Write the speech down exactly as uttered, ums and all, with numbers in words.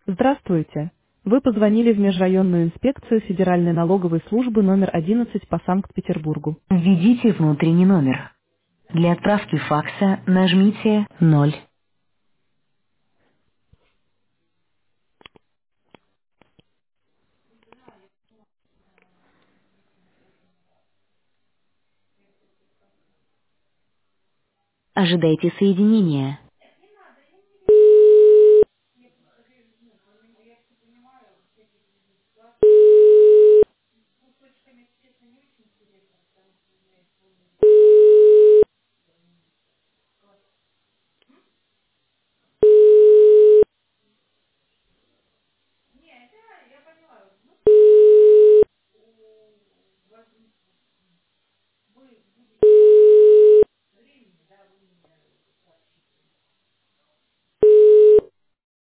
Здравствуйте. Вы позвонили в Межрайонную инспекцию Федеральной налоговой службы номер одиннадцать по Санкт-Петербургу. Введите внутренний номер. Для отправки факса нажмите ноль. Ожидайте соединения.